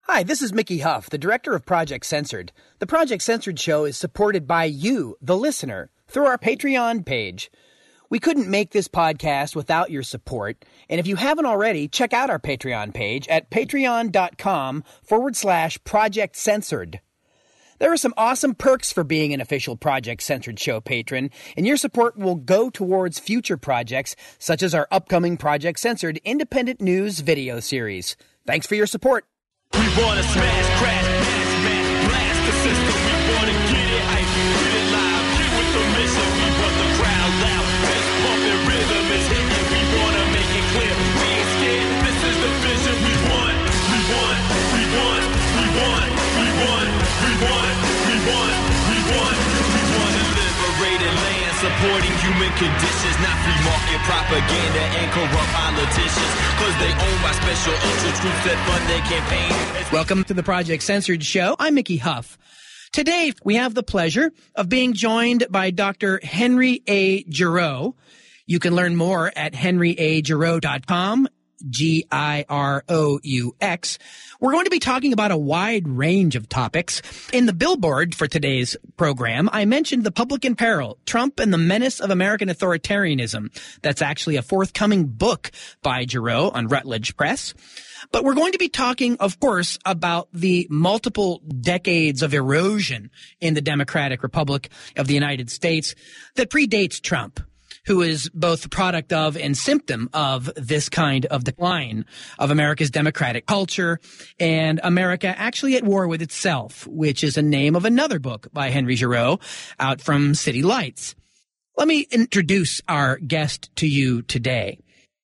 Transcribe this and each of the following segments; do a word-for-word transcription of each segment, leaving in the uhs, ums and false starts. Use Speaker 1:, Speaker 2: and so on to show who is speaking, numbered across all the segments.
Speaker 1: Hi, this is Mickey Huff, the director of Project Censored. The Project Censored show is supported by you, the listener, through our Patreon page. We couldn't make this podcast without your support, and if you haven't already, check out our Patreon page at patreon.com forward slash Project Censored. There are some awesome perks for being an official Project Censored show patron, and your support will go towards future projects, such as our upcoming Project Censored independent news video series. Thanks for your support.
Speaker 2: We wanna smash, crash, smash, smash, blast the system. We wanna get it hype, get it live, get with the mission. We want the crowd loud, fist pumping, rhythm is hitting. We wanna make it clear, we ain't scared. This is the vision we want, we want, we want, we want, we want, we want, we want, we want, we want to liberate a land, supporting human conditions, not free market propaganda and corrupt politicians, cause they own by special interest groups that fund their campaign.
Speaker 1: Welcome to the Project Censored show. I'm Mickey Huff. Today, we have the pleasure of being joined by Doctor Henry A. Giroux. You can learn more at henry a giroux dot com, G I R O U X. We're going to be talking about a wide range of topics. In the billboard for today's program, I mentioned The Public in Peril, Trump and the Menace of American Authoritarianism. That's actually a forthcoming book by Giroux on Routledge Press. But we're going to be talking, of course, about the multiple decades of erosion in the Democratic Republic of the United States that predates Trump, who is both the product of and symptom of this kind of decline of America's democratic culture and America actually at war with itself, which is a name of another book by Henry Giroux out from City Lights. Let me introduce our guest to you today.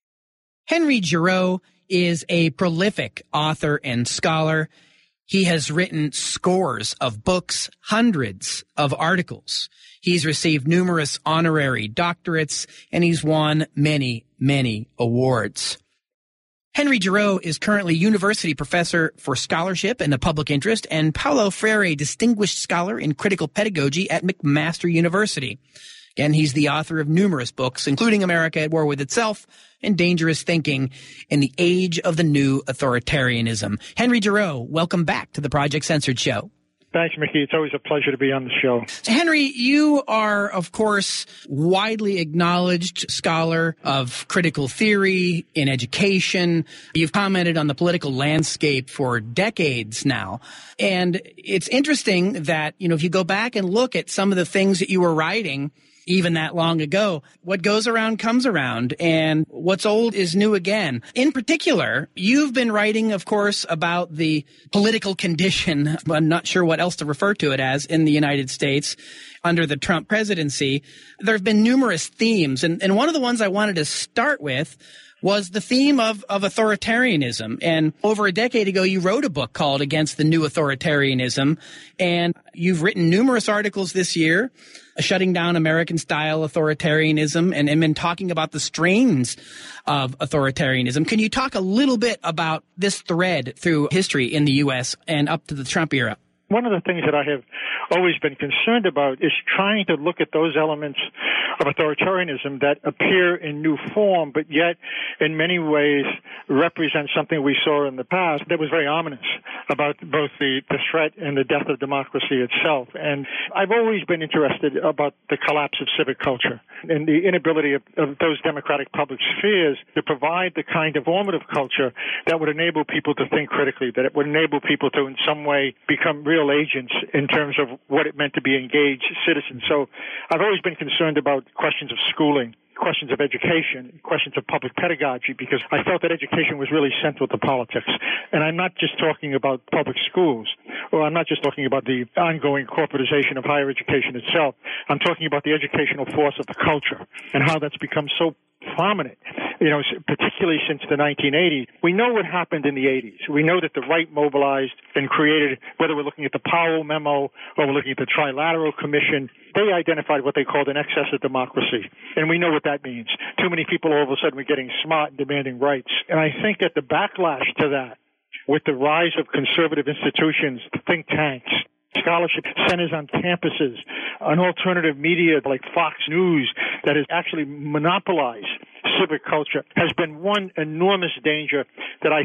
Speaker 1: Henry Giroux is a prolific author and scholar. He has written scores of books, hundreds of articles. He's received numerous honorary doctorates, and he's won many, many awards. Henry Giroux is currently University Professor for Scholarship and the Public Interest and Paulo Freire Distinguished Scholar in Critical Pedagogy at McMaster University. Again, he's the author of numerous books, including America at War with Itself and Dangerous Thinking in the Age of the New Authoritarianism. Henry Giroux, welcome back to the Project Censored show.
Speaker 3: Thanks, Mickey. It's always a pleasure to be on the show.
Speaker 1: Henry, you are, of course, widely acknowledged scholar of critical theory in education. You've commented on the political landscape for decades now. And it's interesting that, you know, if you go back and look at some of the things that you were writing even that long ago, what goes around comes around, and what's old is new again. In particular, you've been writing, of course, about the political condition, I'm not sure what else to refer to it as, in the United States under the Trump presidency. There have been numerous themes, and, and one of the ones I wanted to start with was the theme of, of authoritarianism. And over a decade ago, you wrote a book called Against the New Authoritarianism, and you've written numerous articles this year shutting down American-style authoritarianism and, and been talking about the strains of authoritarianism. Can you talk a little bit about this thread through history in the U S and up to the Trump era?
Speaker 3: One of the things that I have always been concerned about is trying to look at those elements of authoritarianism that appear in new form, but yet in many ways represent something we saw in the past that was very ominous about both the, the threat and the death of democracy itself. And I've always been interested about the collapse of civic culture and the inability of, of those democratic public spheres to provide the kind of formative culture that would enable people to think critically, that it would enable people to in some way become real agents in terms of what it meant to be engaged citizens. So I've always been concerned about questions of schooling, questions of education, questions of public pedagogy, because I felt that education was really central to politics. And I'm not just talking about public schools, or I'm not just talking about the ongoing corporatization of higher education itself. I'm talking about the educational force of the culture and how that's become so prominent, you know, particularly since the nineteen eighties. We know what happened in the eighties. We know that the right mobilized and created, whether we're looking at the Powell Memo or we're looking at the Trilateral Commission, they identified what they called an excess of democracy. And we know what that means. Too many people all of a sudden were getting smart and demanding rights. And I think that the backlash to that, with the rise of conservative institutions, think tanks, scholarship centers on campuses, an alternative media like Fox News that has actually monopolized civic culture, has been one enormous danger that I think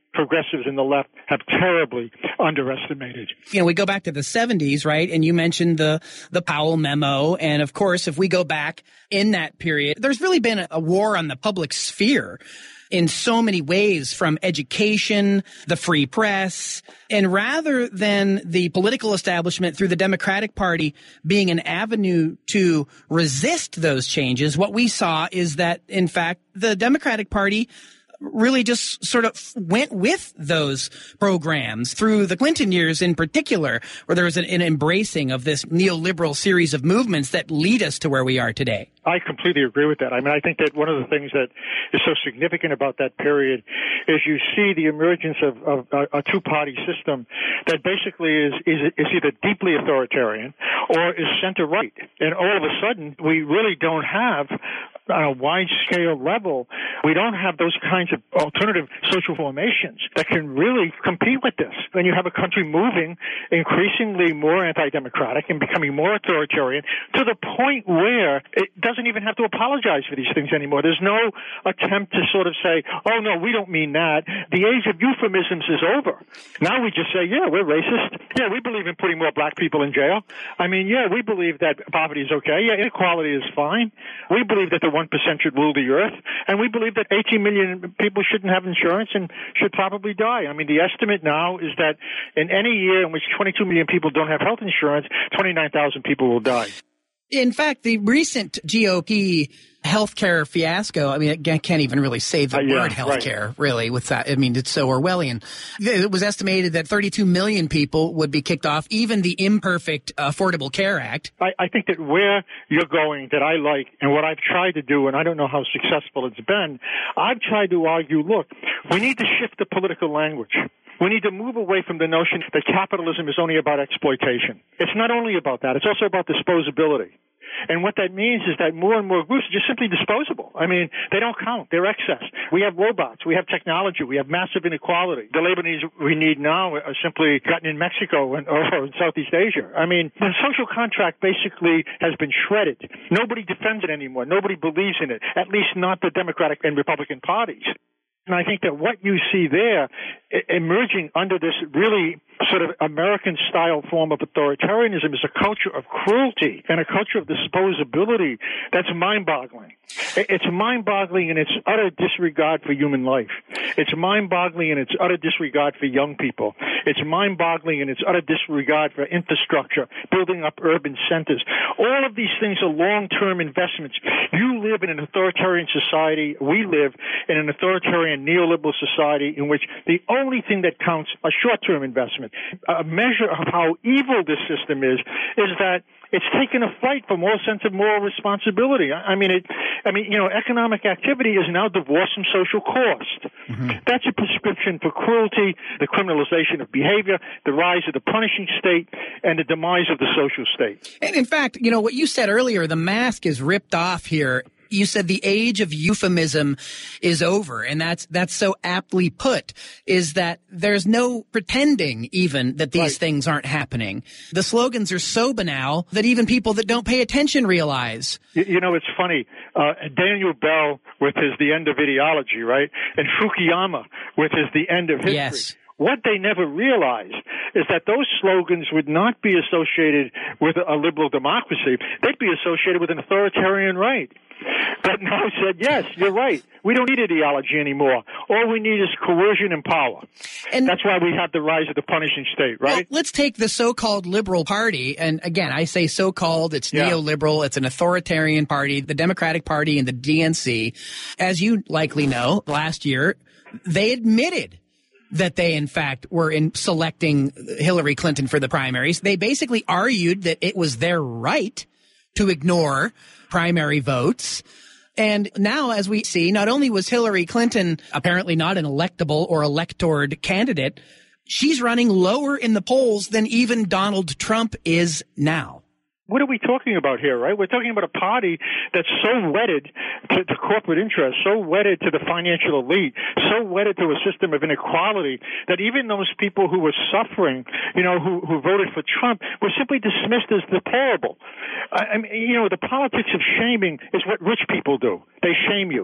Speaker 3: progressives in the left have terribly underestimated.
Speaker 1: You know, we go back to the seventies, right? And you mentioned the, the Powell memo. And of course, if we go back in that period, there's really been a, a war on the public sphere in so many ways, from education, the free press, and rather than the political establishment through the Democratic Party being an avenue to resist those changes, what we saw is that, in fact, the Democratic Party really just sort of went with those programs through the Clinton years in particular, where there was an, an embracing of this neoliberal series of movements that lead us to where we are today.
Speaker 3: I completely agree with that. I mean, I think that one of the things that is so significant about that period is you see the emergence of, of a, a two-party system that basically is, is, is either deeply authoritarian or is center-right. And all of a sudden, we really don't have, on a wide-scale level, we don't have those kinds of alternative social formations that can really compete with this. Then you have a country moving increasingly more anti-democratic and becoming more authoritarian to the point where it doesn't even have to apologize for these things anymore. There's no attempt to sort of say, oh, no, we don't mean that. The age of euphemisms is over. Now we just say, yeah, we're racist. Yeah, we believe in putting more black people in jail. I mean, yeah, we believe that poverty is okay. Yeah, inequality is fine. We believe that the one percent should rule the earth. And we believe that eighteen million people shouldn't have insurance and should probably die. I mean, the estimate now is that in any year in which twenty-two million people don't have health insurance, twenty-nine thousand people will die.
Speaker 1: In fact, the recent G O P healthcare fiasco, I mean, I can't even really say the
Speaker 3: uh, yeah,
Speaker 1: word healthcare,
Speaker 3: right.
Speaker 1: really, with that. I mean, it's so Orwellian. It was estimated that thirty-two million people would be kicked off, even the imperfect Affordable Care Act.
Speaker 3: I, I think that where you're going that I like, and what I've tried to do, and I don't know how successful it's been, I've tried to argue, look, we need to shift the political language. We need to move away from the notion that capitalism is only about exploitation. It's not only about that. It's also about disposability. And what that means is that more and more groups are just simply disposable. I mean, they don't count. They're excess. We have robots. We have technology. We have massive inequality. The labor needs we need now are simply gotten in Mexico and, or in Southeast Asia. I mean, the social contract basically has been shredded. Nobody defends it anymore. Nobody believes in it, at least not the Democratic and Republican parties. And I think that what you see there emerging under this really sort of American-style form of authoritarianism is a culture of cruelty and a culture of disposability that's mind-boggling. It's mind-boggling in its utter disregard for human life. It's mind-boggling in its utter disregard for young people. It's mind-boggling in its utter disregard for infrastructure, building up urban centers. All of these things are long-term investments. You live in an authoritarian society. We live in an authoritarian neoliberal society in which the only thing that counts are short-term investment. A measure of how evil this system is, is that it's taken a fight from all sense of moral responsibility. I mean, it, I mean, you know, economic activity is now divorced from social cost. Mm-hmm. That's a prescription for cruelty, the criminalization of behavior, the rise of the punishing state, and the demise of the social state.
Speaker 1: And in fact, you know, what you said earlier, the mask is ripped off here. You said the age of euphemism is over, and that's that's so aptly put, is that there's no pretending even that these right. things aren't happening. The slogans are so banal that even people that don't pay attention realize.
Speaker 3: You, you know, it's funny. Uh, Daniel Bell with his The End of Ideology, right? And Fukuyama with his The End of History.
Speaker 1: Yes.
Speaker 3: What they never realized is that those slogans would not be associated with a liberal democracy. They'd be associated with an authoritarian right. But now said, yes, you're right. We don't need ideology anymore. All we need is coercion and power. And that's why we have the rise of the punishing state, right?
Speaker 1: Well, let's take the so-called liberal party. And again, I say so-called, it's yeah. neoliberal, it's an authoritarian party, the Democratic Party and the D N C. As you likely know, last year, they admitted that they, in fact, were in selecting Hillary Clinton for the primaries. They basically argued that it was their right to ignore primary votes. And now, as we see, not only was Hillary Clinton apparently not an electable or electored candidate, she's running lower in the polls than even Donald Trump is now.
Speaker 3: What are we talking about here, right? We're talking about a party that's so wedded to, to corporate interests, so wedded to the financial elite, so wedded to a system of inequality that even those people who were suffering, you know, who, who voted for Trump were simply dismissed as deplorable. I, I mean, you know, the politics of shaming is what rich people do. They shame you.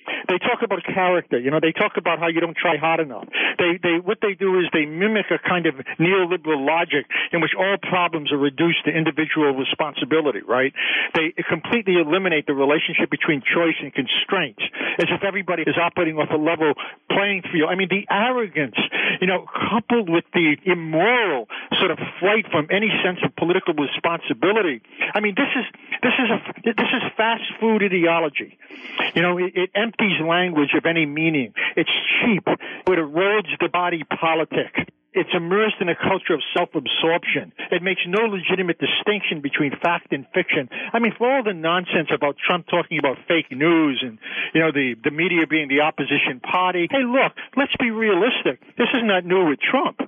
Speaker 3: They talk about character. You know, they talk about how you don't try hard enough. They, they, what they do is they mimic a kind of neoliberal logic in which all problems are reduced to individual responsibility, right? They completely eliminate the relationship between choice and constraints, as if everybody is operating off a level playing field. I mean, the arrogance, you know, coupled with the immoral sort of flight from any sense of political responsibility. I mean, this is this is a this is fast food ideology. You know, it, it empties language of any meaning. It's cheap. It erodes the body politic. It's immersed in a culture of self-absorption. It makes no legitimate distinction between fact and fiction. I mean, for all the nonsense about Trump talking about fake news and, you know, the, the media being the opposition party, hey, look, let's be realistic. This is not new with Trump.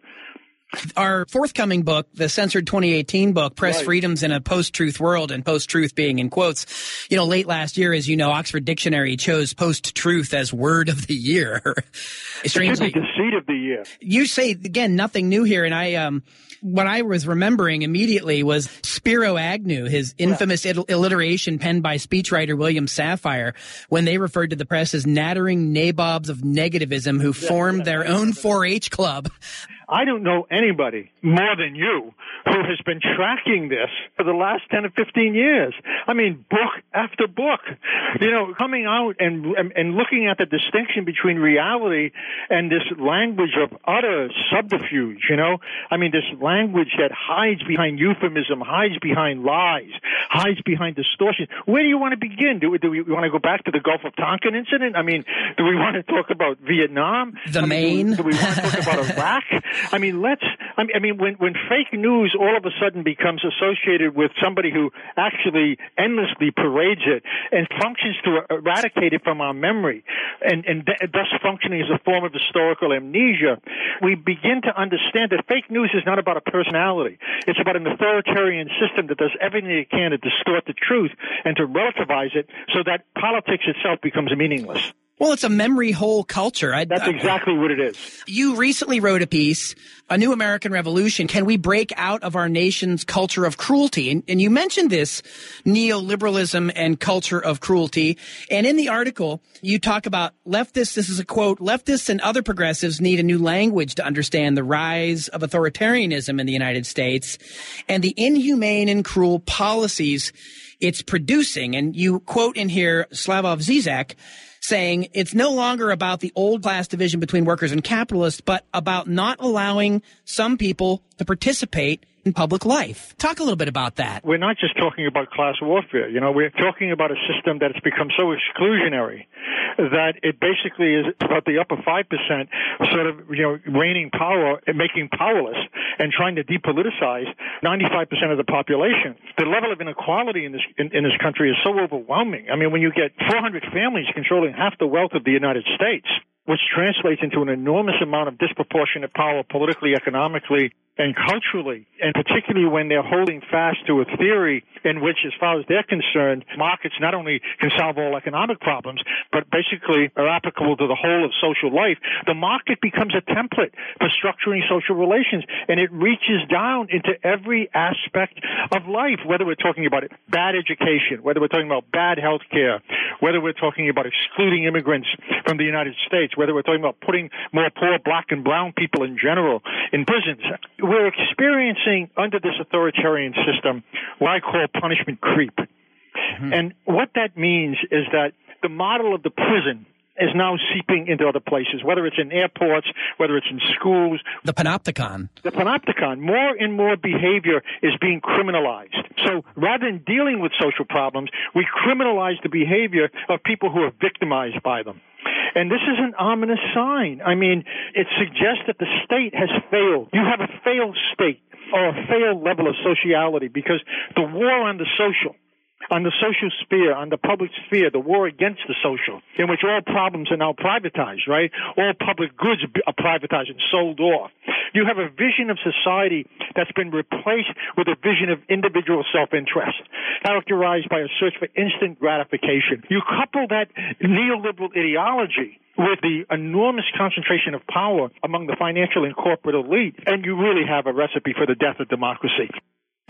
Speaker 1: Our forthcoming book, the censored twenty eighteen book, Press
Speaker 3: Right.
Speaker 1: Freedoms in a Post-Truth World, and post-truth being in quotes. You know, late last year, as you know, Oxford Dictionary chose post-truth as word of the year.
Speaker 3: It should be the seed of the year.
Speaker 1: You say, again, nothing new here. And I, um, what I was remembering immediately was Spiro Agnew, his infamous yeah. alliteration penned by speechwriter William Safire, when they referred to the press as nattering nabobs of negativism who yeah, formed yeah. their own four H club.
Speaker 3: I don't know anybody more than you who has been tracking this for the last ten or fifteen years. I mean, book after book, you know, coming out and, and, and looking at the distinction between reality and this language of utter subterfuge, you know. I mean, this language that hides behind euphemism, hides behind lies, hides behind distortion. Where do you want to begin? Do we, do we want to go back to the Gulf of Tonkin incident? I mean, do we want to talk about Vietnam?
Speaker 1: The
Speaker 3: I mean,
Speaker 1: Maine?
Speaker 3: Do we, do we want to talk about Iraq? I mean, let's, I mean, I mean when, when fake news all of a sudden becomes associated with somebody who actually endlessly parades it and functions to eradicate it from our memory and, and th- thus functioning as a form of historical amnesia, we begin to understand that fake news is not about a personality. It's about an authoritarian system that does everything it can to distort the truth and to relativize it so that politics itself becomes meaningless.
Speaker 1: Well, it's a memory hole culture. I,
Speaker 3: That's exactly what it is.
Speaker 1: You recently wrote a piece, A New American Revolution. Can we break out of our nation's culture of cruelty? And, and you mentioned this neoliberalism and culture of cruelty. And in the article, you talk about leftists, this is a quote, leftists and other progressives need a new language to understand the rise of authoritarianism in the United States and the inhumane and cruel policies it's producing. And you quote in here Slavoj Zizek, saying it's no longer about the old class division between workers and capitalists, but about not allowing some people to participate in public life. Talk a little bit about that.
Speaker 3: We're not just talking about class warfare. You know, we're talking about a system that has become so exclusionary that it basically is about the upper five percent sort of, you know, reigning power and making powerless and trying to depoliticize ninety-five percent of the population. The level of inequality in this in, in this country is so overwhelming. I mean, when you get four hundred families controlling half the wealth of the United States, which translates into an enormous amount of disproportionate power politically, economically, and culturally, and particularly when they're holding fast to a theory in which, as far as they're concerned, markets not only can solve all economic problems, but basically are applicable to the whole of social life, the market becomes a template for structuring social relations, and it reaches down into every aspect of life, whether we're talking about bad education, whether we're talking about bad health care, whether we're talking about excluding immigrants from the United States, whether we're talking about putting more poor black and brown people in general in prisons. We're experiencing under this authoritarian system what I call punishment creep. Mm-hmm. And what that means is that the model of the prison is now seeping into other places, whether it's in airports, whether it's in schools.
Speaker 1: The panopticon.
Speaker 3: The panopticon. More and more behavior is being criminalized. So rather than dealing with social problems, we criminalize the behavior of people who are victimized by them. And this is an ominous sign. I mean, it suggests that the state has failed. You have a failed state or a failed level of sociality because the war on the social, on the social sphere, on the public sphere, the war against the social, in which all problems are now privatized, right? All public goods are privatized and sold off. You have a vision of society that's been replaced with a vision of individual self-interest, characterized by a search for instant gratification. You couple that neoliberal ideology with the enormous concentration of power among the financial and corporate elite, and you really have a recipe for the death of democracy.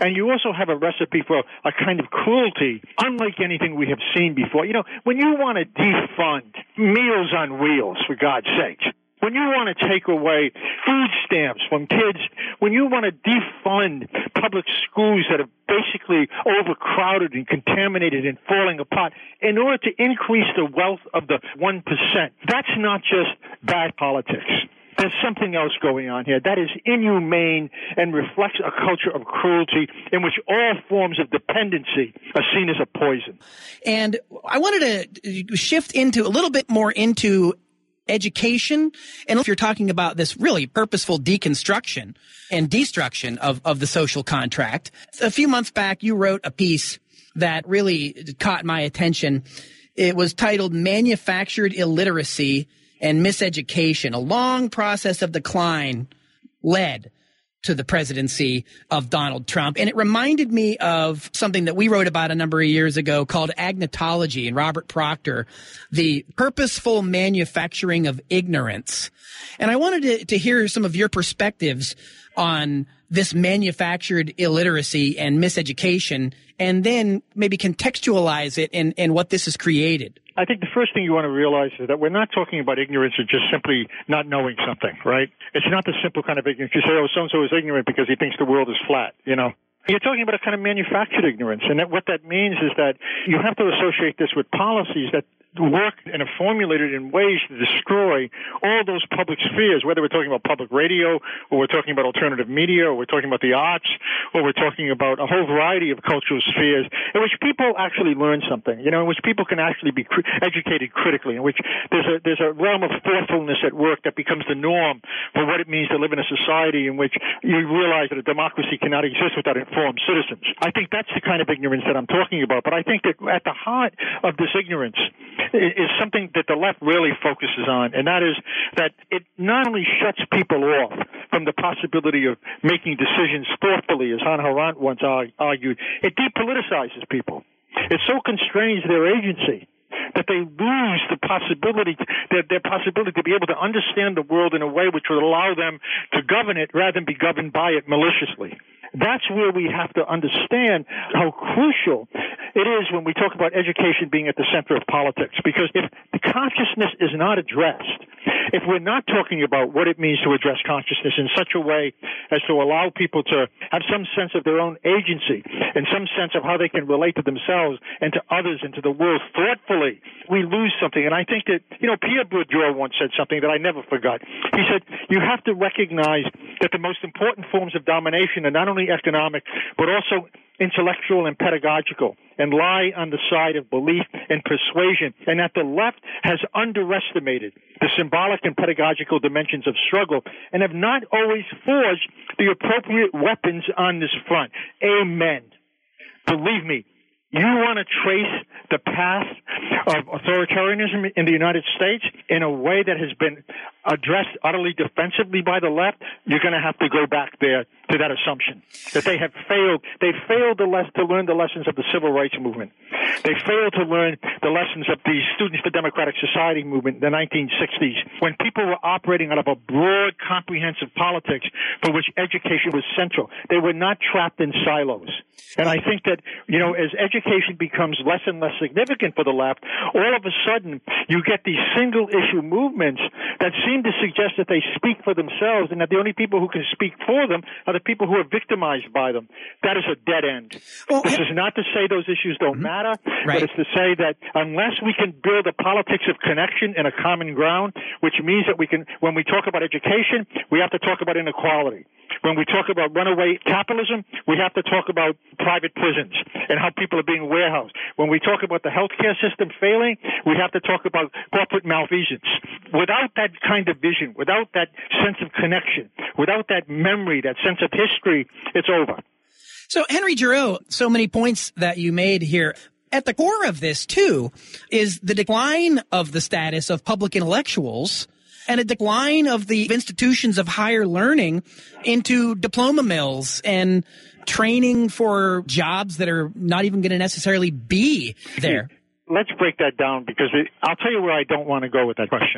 Speaker 3: And you also have a recipe for a kind of cruelty unlike anything we have seen before. You know, when you want to defund Meals on Wheels, for God's sakes, when you want to take away food stamps from kids, when you want to defund public schools that are basically overcrowded and contaminated and falling apart in order to increase the wealth of the one percent, that's not just bad politics. There's something else going on here. That is inhumane and reflects a culture of cruelty in which all forms of dependency are seen as a poison.
Speaker 1: And I wanted to shift into a little bit more into education. And if you're talking about this really purposeful deconstruction and destruction of, of the social contract, a few months back, you wrote a piece that really caught my attention. It was titled Manufactured Illiteracy and Miseducation, a long process of decline led to the presidency of Donald Trump. And it reminded me of something that we wrote about a number of years ago called agnotology, and Robert Proctor, the purposeful manufacturing of ignorance. And I wanted to, to hear some of your perspectives on this manufactured illiteracy and miseducation, and then maybe contextualize it in, in what this has created.
Speaker 3: I think the first thing you want to realize is that we're not talking about ignorance or just simply not knowing something, right? It's not the simple kind of ignorance. You say, oh, so-and-so is ignorant because he thinks the world is flat, you know? You're talking about a kind of manufactured ignorance, and that what that means is that you have to associate this with policies that work and are formulated in ways to destroy all those public spheres, whether we're talking about public radio, or we're talking about alternative media, or we're talking about the arts, or we're talking about a whole variety of cultural spheres in which people actually learn something, you know, in which people can actually be cr- educated critically, in which there's a, there's a realm of thoughtfulness at work that becomes the norm for what it means to live in a society in which you realize that a democracy cannot exist without informed citizens. I think that's the kind of ignorance that I'm talking about, but I think that at the heart of this ignorance is something that the left really focuses on, and that is that it not only shuts people off from the possibility of making decisions thoughtfully, as Hannah Arendt once argued, it depoliticizes people. It so constrains their agency that they lose the possibility, their, their possibility to be able to understand the world in a way which would allow them to govern it rather than be governed by it maliciously. That's where we have to understand how crucial it is when we talk about education being at the center of politics. Because if the consciousness is not addressed, if we're not talking about what it means to address consciousness in such a way as to allow people to have some sense of their own agency and some sense of how they can relate to themselves and to others and to the world thoughtfully, we lose something. And I think that, you know, Pierre Bourdieu once said something that I never forgot. He said, you have to recognize that the most important forms of domination are not only economic, but also intellectual and pedagogical, and lie on the side of belief and persuasion, and that the left has underestimated the symbolic and pedagogical dimensions of struggle and have not always forged the appropriate weapons on this front. Amen. Believe me, you want to trace the path of authoritarianism in the United States in a way that has been addressed utterly defensively by the left, you're going to have to go back there to that assumption that they have failed. They failed to, les- to learn the lessons of the civil rights movement. They failed to learn the lessons of the Students for Democratic Society movement in the nineteen sixties, when people were operating out of a broad, comprehensive politics for which education was central. They were not trapped in silos. And I think that, you know, as education becomes less and less significant for the left, all of a sudden you get these single-issue movements that seem to suggest that they speak for themselves and that the only people who can speak for them are the people who are victimized by them. That is a dead end. Well, this is not to say those issues don't mm-hmm. matter, right. but it's to say that unless we can build a politics of connection and a common ground, which means that we can, when we talk about education, we have to talk about inequality. When we talk about runaway capitalism, we have to talk about private prisons and how people are being warehoused. When we talk about the healthcare system failing, we have to talk about corporate malfeasance. Without that kind of vision, without that sense of connection, without that memory, that sense of history, it's over.
Speaker 1: So, Henry Giroux, so many points that you made here. At the core of this, too, is the decline of the status of public intellectuals and a decline of the institutions of higher learning into diploma mills and training for jobs that are not even going to necessarily be there.
Speaker 3: Let's break that down, because it, I'll tell you where I don't want to go with that question.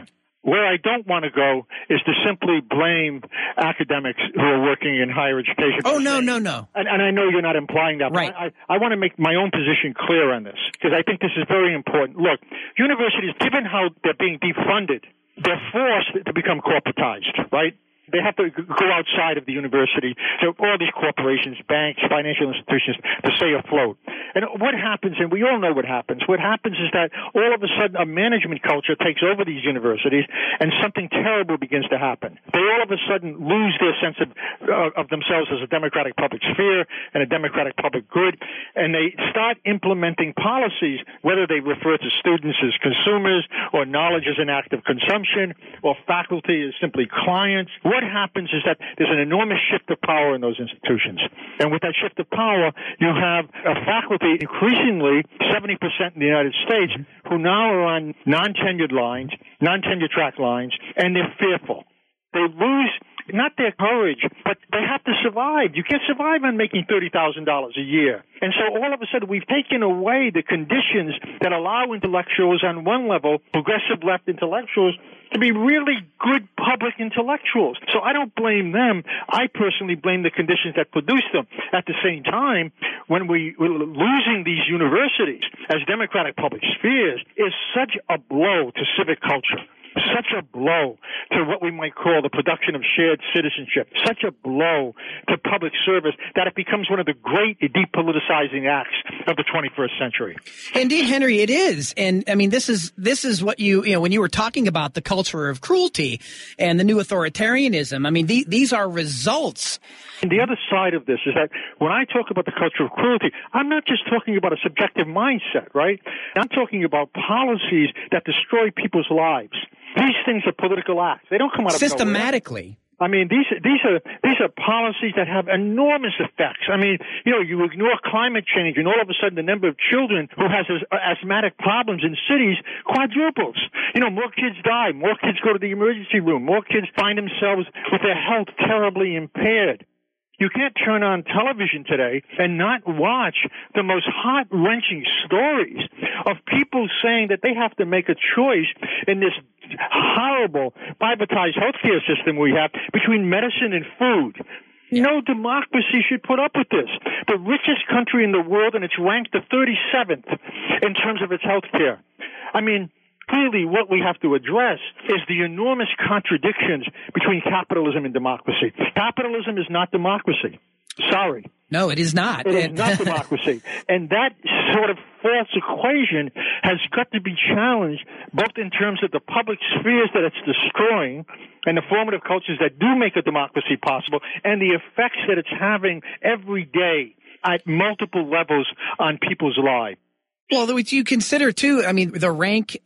Speaker 3: Where I don't want to go is to simply blame academics who are working in higher education.
Speaker 1: Oh, no, no, no.
Speaker 3: And, and I know you're not implying that, but
Speaker 1: right.
Speaker 3: I, I want to make my own position clear on this, because I think this is very important. Look, universities, given how they're being defunded, they're forced to become corporatized, right? They have to go outside of the university, so all these corporations, banks, financial institutions, to stay afloat. And what happens, and we all know what happens, what happens is that all of a sudden a management culture takes over these universities and something terrible begins to happen. They all of a sudden lose their sense of, uh, of themselves as a democratic public sphere and a democratic public good, and they start implementing policies, whether they refer to students as consumers or knowledge as an act of consumption or faculty as simply clients. What happens is that there's an enormous shift of power in those institutions. And with that shift of power, you have a faculty, increasingly seventy percent in the United States, who now are on non-tenured lines, non-tenured track lines, and they're fearful. They lose not their courage, but they have to survive. You can't survive on making thirty thousand dollars a year. And so all of a sudden we've taken away the conditions that allow intellectuals on one level, progressive left intellectuals, to be really good public intellectuals. So I don't blame them. I personally blame the conditions that produce them. At the same time, when we, we're losing these universities as democratic public spheres is such a blow to civic culture. Such a blow to what we might call the production of shared citizenship, such a blow to public service that it becomes one of the great depoliticizing acts of the twenty-first century.
Speaker 1: Indeed, Henry, it is. And I mean, this is, this is what you, you know, when you were talking about the culture of cruelty and the new authoritarianism, I mean, the, these are results.
Speaker 3: And the other side of this is that when I talk about the culture of cruelty, I'm not just talking about a subjective mindset, right? I'm talking about policies that destroy people's lives. These things are political acts. They don't come out of
Speaker 1: systematically.
Speaker 3: nowhere. I mean, these these are these are policies that have enormous effects. I mean, you know, you ignore climate change, and all of a sudden, the number of children who has asthmatic problems in cities quadruples. You know, more kids die, more kids go to the emergency room, more kids find themselves with their health terribly impaired. You can't turn on television today and not watch the most heart-wrenching stories of people saying that they have to make a choice in this horrible privatized healthcare system we have between medicine and food. No democracy should put up with this. The richest country in the world, and it's ranked the thirty-seventh in terms of its healthcare. I mean, clearly what we have to address is the enormous contradictions between capitalism and democracy. Capitalism is not democracy. Sorry.
Speaker 1: No, it is not.
Speaker 3: It is not democracy. And that sort of false equation has got to be challenged both in terms of the public spheres that it's destroying and the formative cultures that do make a democracy possible and the effects that it's having every day at multiple levels on people's lives.
Speaker 1: Well, you consider, too, I mean, the rank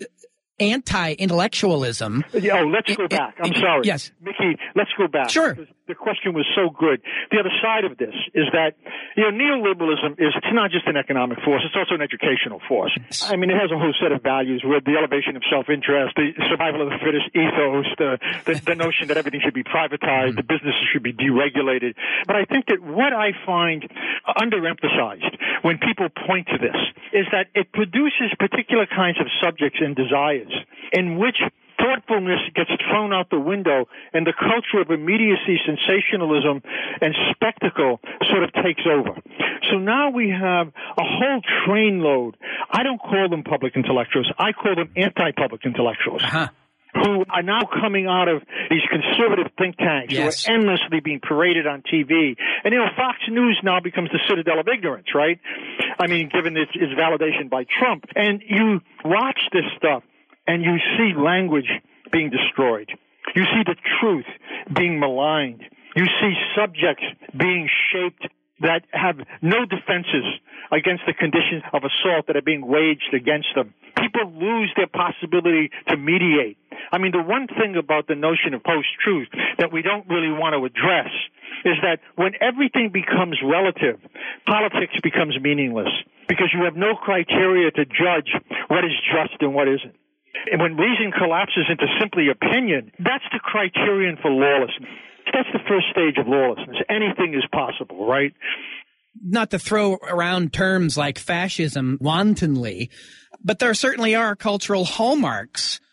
Speaker 1: anti-intellectualism.
Speaker 3: Oh, let's go back. I'm sorry.
Speaker 1: Yes.
Speaker 3: Mickey, let's go back.
Speaker 1: Sure.
Speaker 3: The question was so good. The other side of this is that, you know, neoliberalism is, it's not just an economic force, it's also an educational force. I mean, it has a whole set of values with the elevation of self-interest, the survival of the fittest ethos, the, the, the notion that everything should be privatized, the businesses should be deregulated. But I think that what I find underemphasized when people point to this is that it produces particular kinds of subjects and desires in which thoughtfulness gets thrown out the window and the culture of immediacy, sensationalism, and spectacle sort of takes over. So now we have a whole trainload. I don't call them public intellectuals. I call them anti-public intellectuals. Uh-huh. Who are now coming out of these conservative think tanks, yes, who are endlessly being paraded on T V. And, you know, Fox News now becomes the citadel of ignorance, right? I mean, given its, its validation by Trump. And you watch this stuff, and you see language being destroyed. You see the truth being maligned. You see subjects being shaped that have no defenses against the conditions of assault that are being waged against them. People lose their possibility to mediate. I mean, the one thing about the notion of post-truth that we don't really want to address is that when everything becomes relative, politics becomes meaningless because you have no criteria to judge what is just and what isn't. And when reason collapses into simply opinion, that's the criterion for lawlessness. That's the first stage of lawlessness. Anything is possible, right?
Speaker 1: Not to throw around terms like fascism wantonly, but there certainly are cultural hallmarks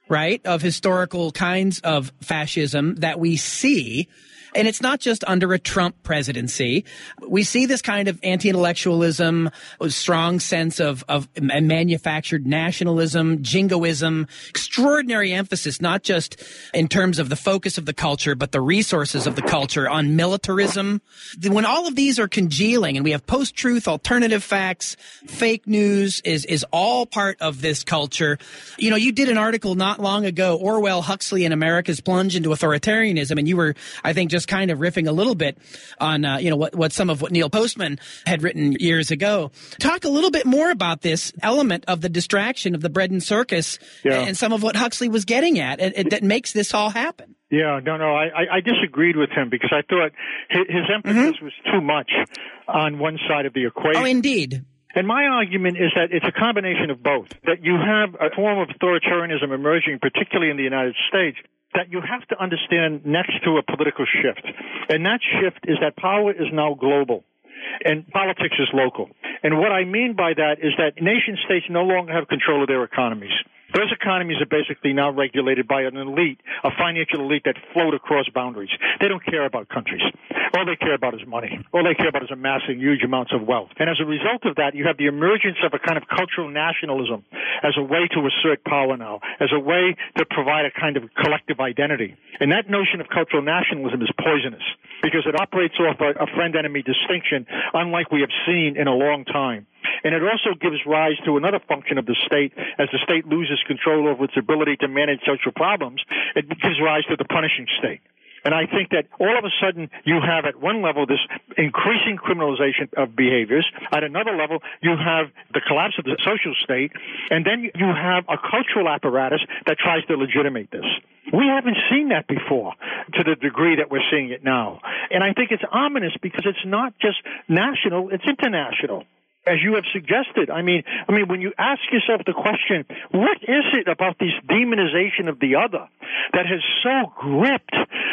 Speaker 1: right, of historical kinds of fascism that we see. And it's not just under a Trump presidency. We see this kind of anti-intellectualism, a strong sense of, of manufactured nationalism, jingoism, extraordinary emphasis, not just in terms of the focus of the culture, but the resources of the culture on militarism. When all of these are congealing and we have post-truth, alternative facts, fake news is, is all part of this culture. You know, you did an article not long ago, Orwell, Huxley, and America's Plunge into Authoritarianism, and you were, I think, just kind of riffing a little bit on, uh, you know, what, what some of what Neil Postman had written years ago. Talk a little bit more about this element of the distraction of the bread and circus
Speaker 3: yeah.
Speaker 1: and some of what Huxley was getting at and, and that makes this all happen.
Speaker 3: Yeah, no, no, I, I disagreed with him because I thought his, his emphasis mm-hmm. was too much on one side of the equation.
Speaker 1: Oh, indeed.
Speaker 3: And my argument is that it's a combination of both, that you have a form of authoritarianism emerging, particularly in the United States, that you have to understand next to a political shift. And that shift is that power is now global and politics is local. And what I mean by that is that nation states no longer have control of their economies. Those economies are basically now regulated by an elite, a financial elite that float across boundaries. They don't care about countries. All they care about is money. All they care about is amassing huge amounts of wealth. And as a result of that, you have the emergence of a kind of cultural nationalism as a way to assert power now, as a way to provide a kind of collective identity. And that notion of cultural nationalism is poisonous because it operates off a, a friend-enemy distinction unlike we have seen in a long time. And it also gives rise to another function of the state. As the state loses control over its ability to manage social problems, it gives rise to the punishing state. And I think that all of a sudden you have at one level this increasing criminalization of behaviors. At another level, you have the collapse of the social state. And then you have a cultural apparatus that tries to legitimate this. We haven't seen that before to the degree that we're seeing it now. And I think it's ominous because it's not just national, it's international. As you have suggested, I mean, I mean, when you ask yourself the question, what is it about this demonization of the other that has so gripped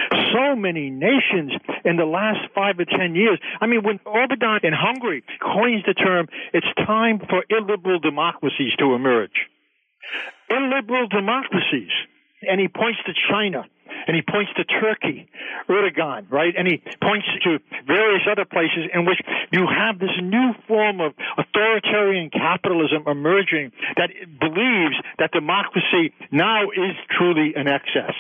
Speaker 3: so many nations in the last five or ten years? I mean, when Orban in Hungary coins the term, it's time for illiberal democracies to emerge. Illiberal democracies. And he points to China. And he points to Turkey, Erdogan, right? And he points to various other places in which you have this new form of authoritarian capitalism emerging that believes that democracy now is truly an excess.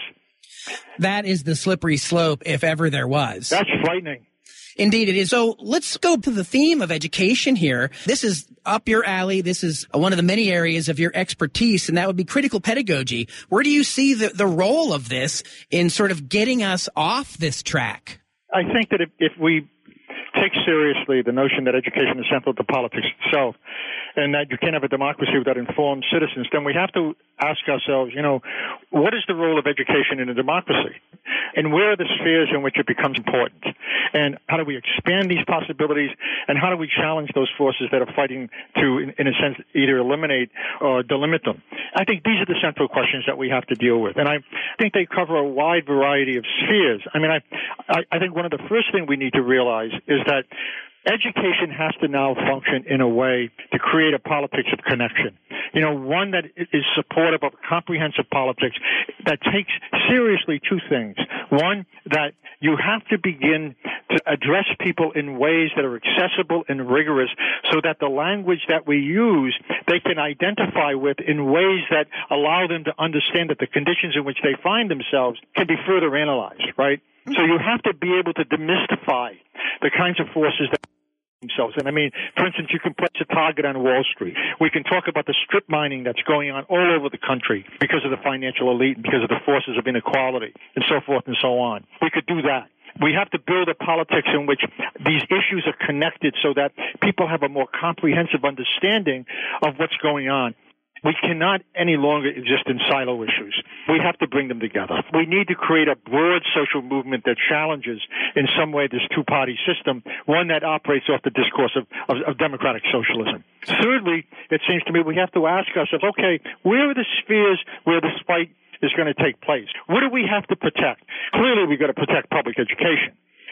Speaker 1: That is the slippery slope, if ever there was.
Speaker 3: That's frightening.
Speaker 1: Indeed it is. So let's go to the theme of education here. This is up your alley. This is one of the many areas of your expertise, and that would be critical pedagogy. Where do you see the, the role of this in sort of getting us off this track?
Speaker 3: I think that if, if we take seriously the notion that education is central to politics itself and that you can't have a democracy without informed citizens, then we have to ask ourselves, you know, what is the role of education in a democracy? And where are the spheres in which it becomes important? And how do we expand these possibilities? And how do we challenge those forces that are fighting to, in, in a sense, either eliminate or delimit them? I think these are the central questions that we have to deal with. And I think they cover a wide variety of spheres. I mean, I, I, I think one of the first things we need to realize is that education has to now function in a way to create a politics of connection. You know, one that is supportive of comprehensive politics that takes seriously two things. One, that you have to begin to address people in ways that are accessible and rigorous so that the language that we use, they can identify with in ways that allow them to understand that the conditions in which they find themselves can be further analyzed, right? So you have to be able to demystify the kinds of forces that themselves. And I mean, for instance, you can place a target on Wall Street. We can talk about the strip mining that's going on all over the country because of the financial elite and because of the forces of inequality and so forth and so on. We could do that. We have to build a politics in which these issues are connected so that people have a more comprehensive understanding of what's going on. We cannot any longer exist in silo issues. We have to bring them together. We need to create a broad social movement that challenges in some way this two-party system, one that operates off the discourse of, of, of democratic socialism. Thirdly, it seems to me we have to ask ourselves, okay, where are the spheres where this fight is going to take place? What do we have to protect? Clearly, we've got to protect public education.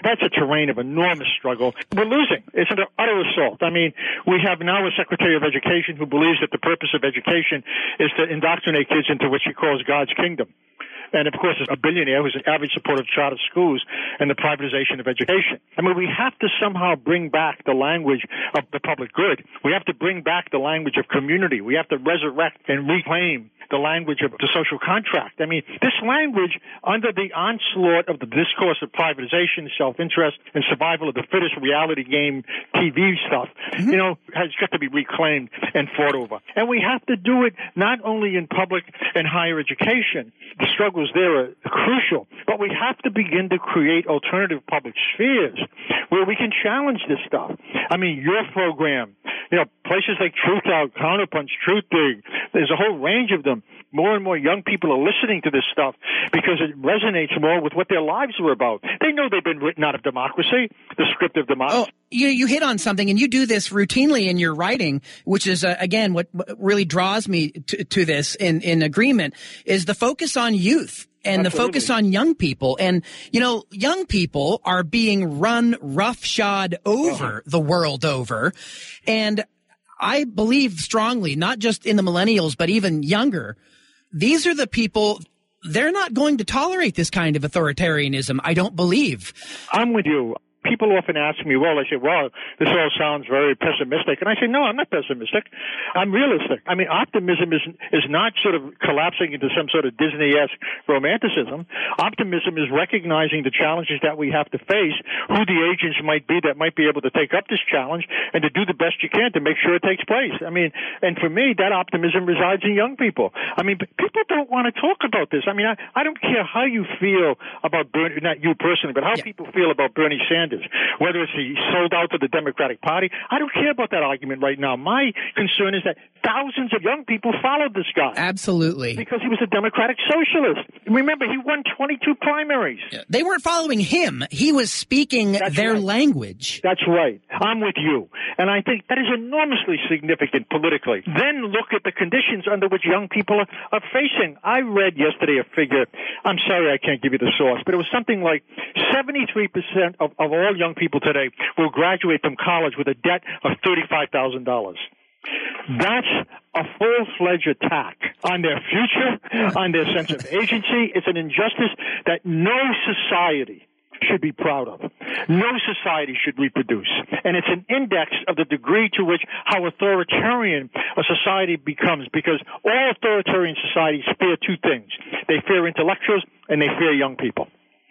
Speaker 3: That's a terrain of enormous struggle. We're losing. It's an utter assault. I mean, we have now a Secretary of Education who believes that the purpose of education is to indoctrinate kids into what she calls God's kingdom. And, of course, a billionaire who's an average supporter of charter schools and the privatization of education. I mean, we have to somehow bring back the language of the public good. We have to bring back the language of community. We have to resurrect and reclaim the language of the social contract. I mean, this language, under the onslaught of the discourse of privatization, self-interest, and survival of the fittest reality game T V stuff, mm-hmm. you know, has got to be reclaimed and fought over. And we have to do it not only in public and higher education. The struggles there are crucial, but we have to begin to create alternative public spheres where we can challenge this stuff. I mean, your program, you know, places like Truth Out, Counterpunch, Truth Dig, there's a whole range of them. More and more young people are listening to this stuff because it resonates more with what their lives were about. They know they've been written out of democracy, the script of democracy.
Speaker 1: Oh, you, you hit on something, and you do this routinely in your writing, which is, uh, again, what really draws me to, to this in, in agreement, is the focus on youth. And Absolutely. The focus on young people. And, you know, young people are being run roughshod over uh-huh. the world over. And I believe strongly, not just in the millennials, but even younger, these are the people, they're not going to tolerate this kind of authoritarianism, I don't believe.
Speaker 3: I'm with you. People often ask me, well, I say, well, this all sounds very pessimistic. And I say, no, I'm not pessimistic. I'm realistic. I mean, optimism is is not sort of collapsing into some sort of Disney-esque romanticism. Optimism is recognizing the challenges that we have to face, who the agents might be that might be able to take up this challenge, and to do the best you can to make sure it takes place. I mean, and for me, that optimism resides in young people. I mean, people don't want to talk about this. I mean, I, I don't care how you feel about Bernie, not you personally, but how yeah. people feel about Bernie Sanders. Whether it's he sold out to the Democratic Party, I don't care about that argument right now. My concern is that thousands of young people followed this guy.
Speaker 1: Absolutely.
Speaker 3: Because he was a Democratic socialist. Remember, he won twenty-two primaries.
Speaker 1: Yeah. They weren't following him. He was speaking That's their
Speaker 3: right.
Speaker 1: language.
Speaker 3: That's right. I'm with you. And I think that is enormously significant politically. Then look at the conditions under which young people are, are facing. I read yesterday a figure. I'm sorry I can't give you the source, but it was something like seventy-three percent of, of all young people today will graduate from college with a debt of thirty-five thousand dollars. That's a full-fledged attack on their future, on their sense of agency. It's an injustice that no society should be proud of. No society should reproduce. And it's an index of the degree to which how authoritarian a society becomes, because all authoritarian societies fear two things. They fear intellectuals and they fear young people.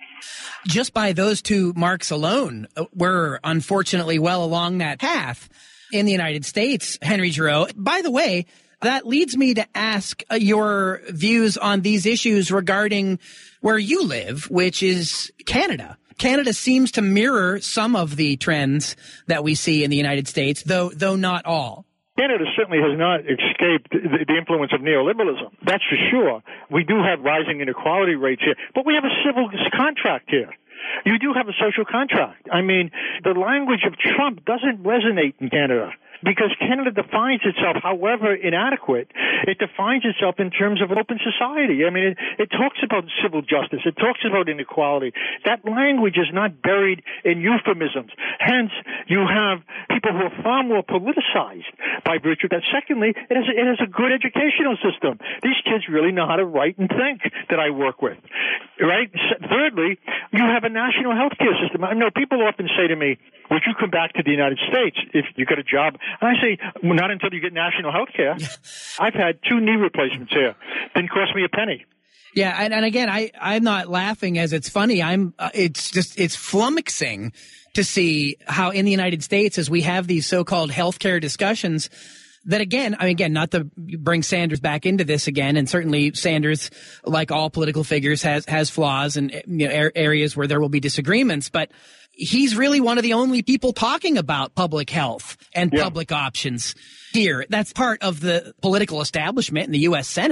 Speaker 1: Just by those two marks alone, we're unfortunately well along that path in the United States, Henry Giroux. By the way, that leads me to ask your views on these issues regarding where you live, which is Canada. Canada seems to mirror some of the trends that we see in the United States, though though not all.
Speaker 3: Canada certainly has not escaped the influence of neoliberalism. That's for sure. We do have rising inequality rates here, but we have a civil contract here. You do have a social contract. I mean, the language of Trump doesn't resonate in Canada, because Canada defines itself, however inadequate, it defines itself in terms of an open society. I mean, it, it talks about civil justice. It talks about inequality. That language is not buried in euphemisms. Hence, you have people who are far more politicized by virtue of that. Secondly, it has, it has a good educational system. These kids really know how to write and think that I work with, right? Thirdly, you have a national health care system. I know people often say to me, would you come back to the United States if you got a job? And I say, well, not until you get national health care. I've had two knee replacements here. Didn't cost me a penny.
Speaker 1: Yeah, and, and again, I, I'm not laughing as it's funny. I'm, uh, it's just, it's flummoxing to see how in the United States, as we have these so-called healthcare discussions, that again, I mean, again, not to bring Sanders back into this again, and certainly Sanders, like all political figures, has, has flaws and, you know, areas where there will be disagreements, but he's really one of the only people talking about public health and yeah. public options here. That's part of the political establishment in the U S Senate.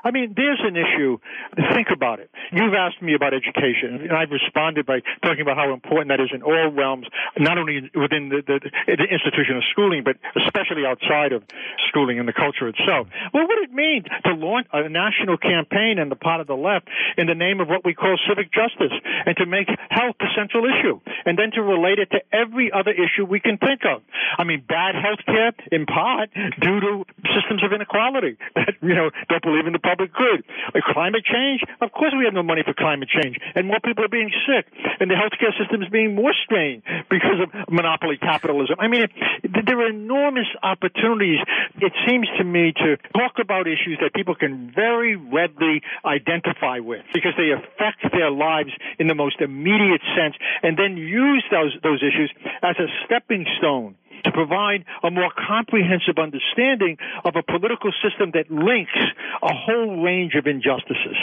Speaker 3: I mean, there's an issue. Think about it. You've asked me about education, and I've responded by talking about how important that is in all realms, not only within the, the, the institution of schooling, but especially outside of schooling and the culture itself. Well, what would it mean to launch a national campaign on the part of the left in the name of what we call civic justice, and to make health the central issue, and then to relate it to every other issue we can think of? I mean, bad health care, in part, due to systems of inequality that, you know, don't believe in the public good. Like climate change, of course we have no money for climate change, and more people are being sick, and the healthcare system is being more strained because of monopoly capitalism. I mean, there are enormous opportunities, it seems to me, to talk about issues that people can very readily identify with because they affect their lives in the most immediate sense, and then use those those issues as a stepping stone to provide a more comprehensive understanding of a political system that links a whole range of injustices.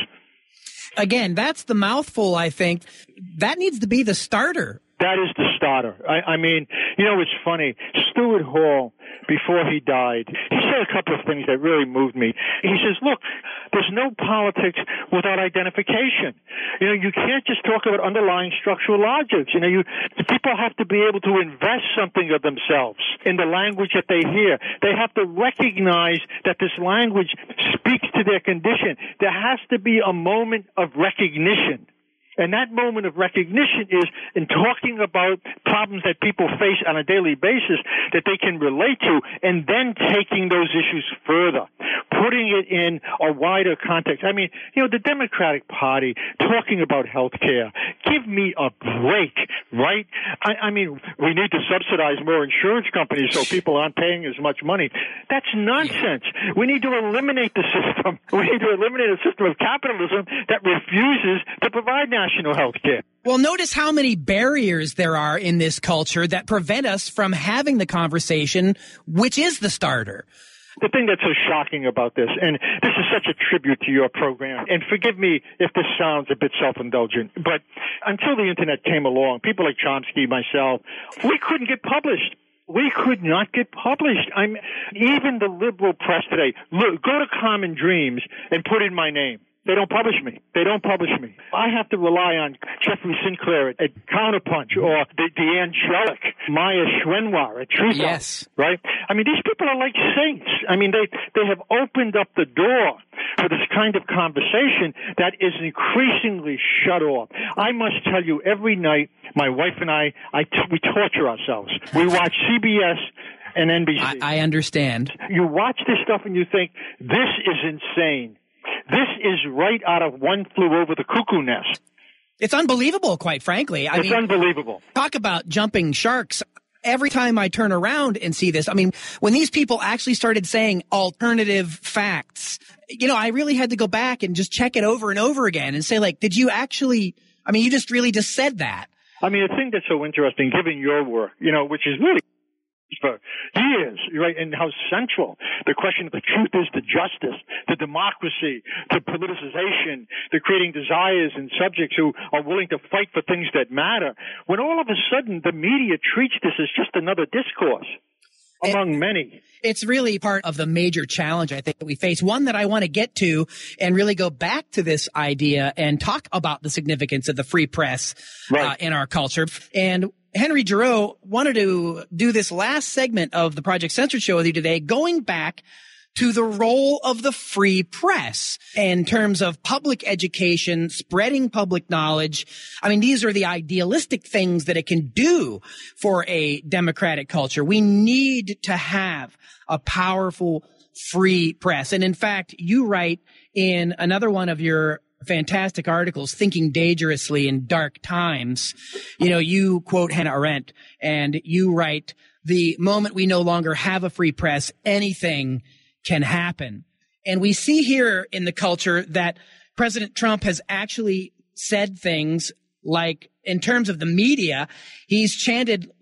Speaker 1: Again, that's the mouthful, I think. That needs to be the starter.
Speaker 3: That is the starter. I, I mean, you know, it's funny. Stuart Hall, before he died, he said a couple of things that really moved me. He says, look, there's no politics without identification. You know, you can't just talk about underlying structural logics. You know, you, people have to be able to invest something of themselves in the language that they hear. They have to recognize that this language speaks to their condition. There has to be a moment of recognition. And that moment of recognition is in talking about problems that people face on a daily basis that they can relate to, and then taking those issues further, putting it in a wider context. I mean, you know, the Democratic Party talking about health care, give me a break, right? I, I mean, we need to subsidize more insurance companies so people aren't paying as much money. That's nonsense. We need to eliminate the system. We need to eliminate a system of capitalism that refuses to provide national National health care.
Speaker 1: Well, notice how many barriers there are in this culture that prevent us from having the conversation, which is the starter.
Speaker 3: The thing that's so shocking about this, and this is such a tribute to your program, and forgive me if this sounds a bit self-indulgent, but until the Internet came along, people like Chomsky, myself, we couldn't get published. We could not get published. I'm even the liberal press today. Look, go to Common Dreams and put in my name. They don't publish me. They don't publish me. I have to rely on Jeffrey Sinclair at, at Counterpunch, or the, the angelic Maya Schwenoir at Truth.
Speaker 1: Yes.
Speaker 3: Right? I mean, these people are like saints. I mean, they, they have opened up the door for this kind of conversation that is increasingly shut off. I must tell you, every night, my wife and I, I t- we torture ourselves. We watch C B S and N B C.
Speaker 1: I, I understand.
Speaker 3: You watch this stuff and you think, this is insane. This is right out of One Flew Over the Cuckoo Nest.
Speaker 1: It's unbelievable, quite frankly. I
Speaker 3: it's
Speaker 1: mean,
Speaker 3: unbelievable.
Speaker 1: Talk about jumping sharks. Every time I turn around and see this, I mean, when these people actually started saying alternative facts, you know, I really had to go back and just check it over and over again and say, like, did you actually, I mean, you just really just said that.
Speaker 3: I mean, the thing that's so interesting, given your work, you know, which is really for years, right, and how central the question of the truth is to justice, to democracy, to politicization, to creating desires and subjects who are willing to fight for things that matter, when all of a sudden the media treats this as just another discourse among it, many.
Speaker 1: It's really part of the major challenge, I think, that we face, one that I want to get to and really go back to this idea and talk about the significance of the free press right. uh, in our culture. And Henry Giroux wanted to do this last segment of the Project Censored Show with you today, going back to the role of the free press in terms of public education, spreading public knowledge. I mean, these are the idealistic things that it can do for a democratic culture. We need to have a powerful free press. And in fact, you write in another one of your fantastic articles, Thinking Dangerously in Dark Times, you know, you quote Hannah Arendt and you write, the moment we no longer have a free press, anything can happen. And we see here in the culture that President Trump has actually said things like, in terms of the media, he's chanted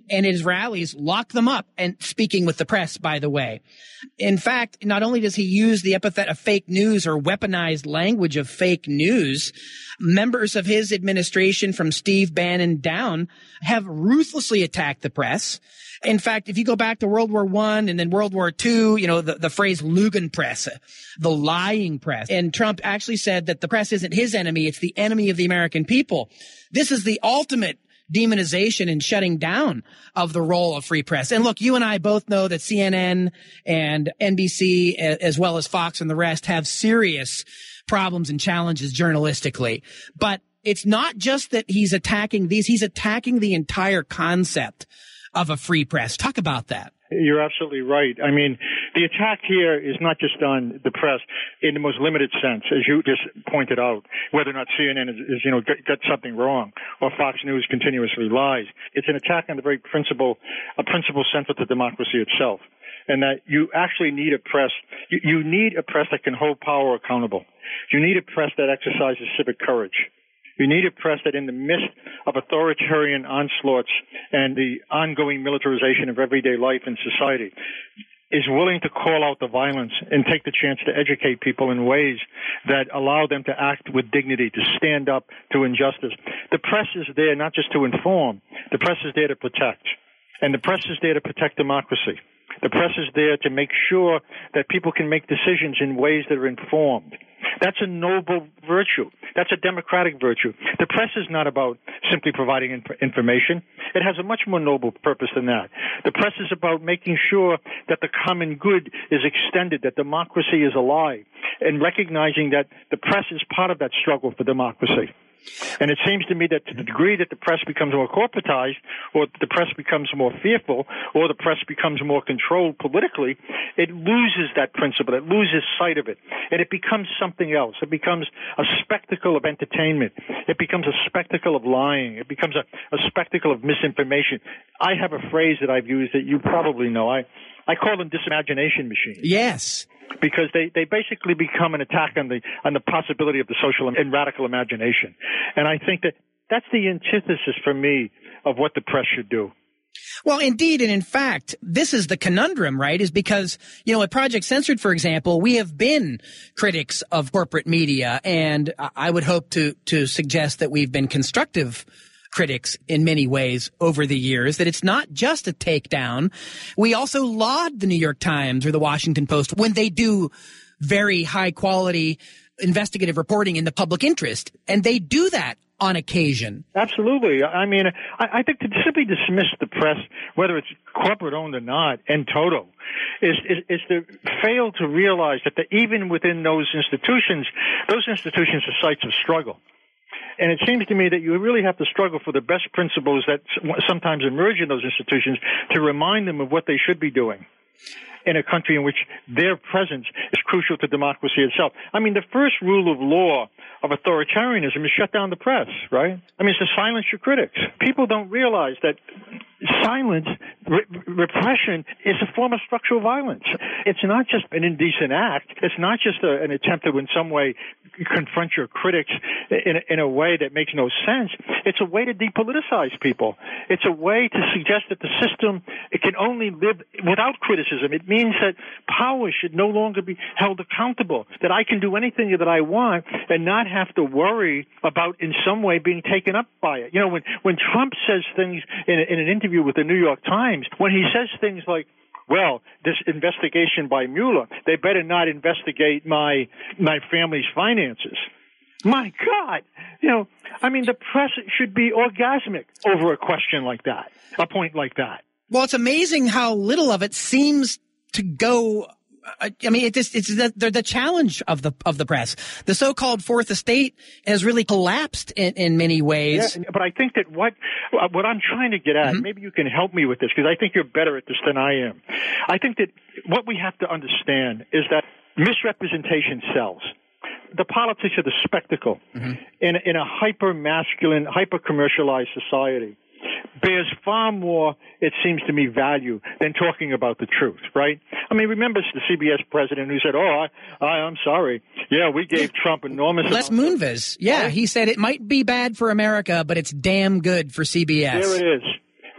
Speaker 1: and his rallies lock them up, and speaking with the press, by the way. In fact, not only does he use the epithet of fake news or weaponized language of fake news, members of his administration from Steve Bannon down have ruthlessly attacked the press. In fact, if you go back to World War One and then World War Two, you know, the, the phrase Lügenpresse, the lying press. And Trump actually said that the press isn't his enemy, it's the enemy of the American people. This is the ultimate demonization and shutting down of the role of free press. And look, you and I both know that C N N and N B C, as well as Fox and the rest, have serious problems and challenges journalistically. But it's not just that he's attacking these, he's attacking the entire concept of a free press. Talk about that.
Speaker 3: You're absolutely right. I mean, the attack here is not just on the press in the most limited sense, as you just pointed out, whether or not C N N is, is you know, got, got something wrong or Fox News continuously lies. It's an attack on the very principle, a principle central to democracy itself, and that you actually need a press. You, you need a press that can hold power accountable. You need a press that exercises civic courage. You need a press that in the midst of authoritarian onslaughts and the ongoing militarization of everyday life in society is willing to call out the violence and take the chance to educate people in ways that allow them to act with dignity, to stand up to injustice. The press is there not just to inform. The press is there to protect. And the press is there to protect democracy. The press is there to make sure that people can make decisions in ways that are informed. That's a noble virtue. That's a democratic virtue. The press is not about simply providing inf- information. It has a much more noble purpose than that. The press is about making sure that the common good is extended, that democracy is alive, and recognizing that the press is part of that struggle for democracy. And it seems to me that to the degree that the press becomes more corporatized, or the press becomes more fearful, or the press becomes more controlled politically, it loses that principle. It loses sight of it. And it becomes something else. It becomes a spectacle of entertainment. It becomes a spectacle of lying. It becomes a, a spectacle of misinformation. I have a phrase that I've used that you probably know. I, I call them disimagination machines.
Speaker 1: Yes.
Speaker 3: Because they, they basically become an attack on the on the possibility of the social and radical imagination. And I think that that's the antithesis for me of what the press should do.
Speaker 1: Well, indeed. And in fact, this is the conundrum, right? Is because, you know, at Project Censored, for example, we have been critics of corporate media. And I would hope to to suggest that we've been constructive critics in many ways over the years, that it's not just a takedown. We also laud the New York Times or the Washington Post when they do very high quality investigative reporting in the public interest. And they do that on occasion.
Speaker 3: Absolutely. I mean, I, I think to simply dismiss the press, whether it's corporate owned or not, in toto, is, is, is to fail to realize that the, even within those institutions, those institutions are sites of struggle. And it seems to me that you really have to struggle for the best principles that sometimes emerge in those institutions to remind them of what they should be doing in a country in which their presence is crucial to democracy itself. I mean, the first rule of law of authoritarianism is shut down the press, right? I mean, it's to silence your critics. People don't realize that silence, re- repression is a form of structural violence. It's not just an indecent act. It's not just a, an attempt to in some way confront your critics in a, in a way that makes no sense. It's a way to depoliticize people. It's a way to suggest that the system, it can only live without criticism. It means that power should no longer be held accountable, that I can do anything that I want and not have to worry about in some way being taken up by it. You know, when, when Trump says things in, a, in an interview with the New York Times, when he says things like, well, this investigation by Mueller, they better not investigate my my family's finances. My God, you know, I mean, the press should be orgasmic over a question like that, a point like that.
Speaker 1: Well, it's amazing how little of it seems to go. I mean, it just, it's the, the challenge of the of the press. The so-called Fourth Estate has really collapsed in, in many ways.
Speaker 3: Yeah, but I think that what what I'm trying to get at, mm-hmm. maybe you can help me with this, because I think you're better at this than I am. I think that what we have to understand is that misrepresentation sells. The politics of the spectacle mm-hmm. in, in a hyper-masculine, hyper-commercialized society bears far more, it seems to me, value than talking about the truth, right? I mean, remember the C B S president who said, oh, I, I, I'm sorry. Yeah, we gave Trump enormous...
Speaker 1: Les Moonves. Yeah, right? He said it might be bad for America, but it's damn good for C B S.
Speaker 3: There it is.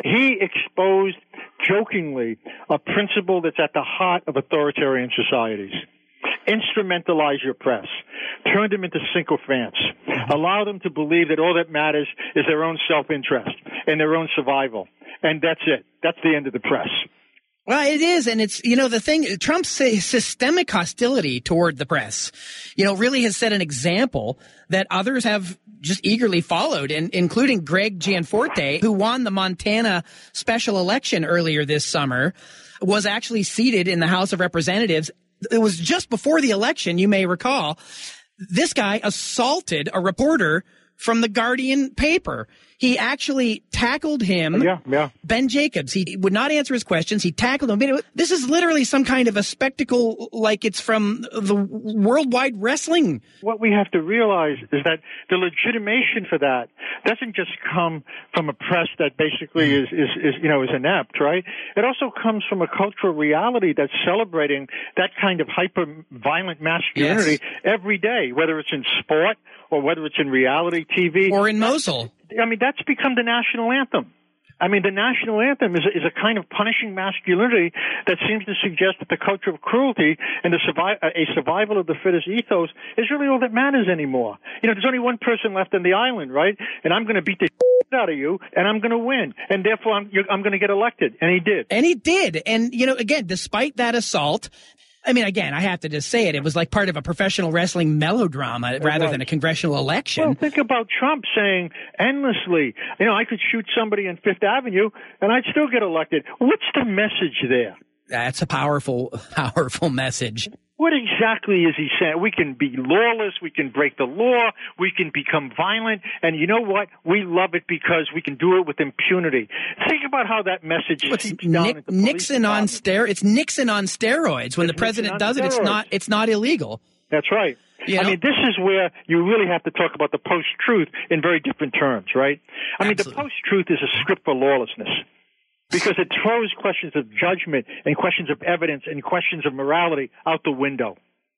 Speaker 3: He exposed, jokingly, a principle that's at the heart of authoritarian societies. Instrumentalize your press. Turn them into sycophants. Allow them to believe that all that matters is their own self-interest and their own survival. And that's it. That's the end of the press.
Speaker 1: Well, it is, and it's, you know, the thing, Trump's systemic hostility toward the press, you know, really has set an example that others have just eagerly followed, and including Greg Gianforte, who won the Montana special election earlier this summer, was actually seated in the House of Representatives. It was just before the election, you may recall. This guy assaulted a reporter from the Guardian paper. He actually tackled him,
Speaker 3: yeah, yeah.
Speaker 1: Ben Jacobs. He would not answer his questions. He tackled him. This is literally some kind of a spectacle like it's from the Worldwide Wrestling.
Speaker 3: What we have to realize is that the legitimation for that doesn't just come from a press that basically is, is, is you know, is inept, right? It also comes from a cultural reality that's celebrating that kind of hyper-violent masculinity
Speaker 1: yes.
Speaker 3: every day, whether it's in sport or whether it's in reality T V.
Speaker 1: Or in Mosul.
Speaker 3: I mean, that's become the national anthem. I mean, the national anthem is a, is a kind of punishing masculinity that seems to suggest that the culture of cruelty and the survi- a survival of the fittest ethos is really all that matters anymore. You know, there's only one person left on the island, right? And I'm going to beat the shit out of you, and I'm going to win, and therefore I'm, you're, I'm going to get elected. And he did.
Speaker 1: And he did. And, you know, again, despite that assault, I mean, again, I have to just say it. It was like part of a professional wrestling melodrama
Speaker 3: it
Speaker 1: rather
Speaker 3: was.
Speaker 1: than a congressional election.
Speaker 3: Well, think about Trump saying endlessly, you know, I could shoot somebody on Fifth Avenue and I'd still get elected. What's the message there?
Speaker 1: That's a powerful, powerful message.
Speaker 3: What exactly is he saying? We can be lawless, we can break the law, we can become violent, and you know what? We love it because we can do it with impunity. Think about how that message seeps down
Speaker 1: Nick,
Speaker 3: into
Speaker 1: Nixon on ster- It's Nixon on steroids. When
Speaker 3: it's
Speaker 1: the president does
Speaker 3: it,
Speaker 1: it's not it's not illegal.
Speaker 3: That's right.
Speaker 1: You know?
Speaker 3: I mean, this is where you really have to talk about the post-truth in very different terms, right? I mean,
Speaker 1: Absolutely.
Speaker 3: the post-truth is a script for lawlessness. Because it throws questions of judgment and questions of evidence and questions of morality out the window.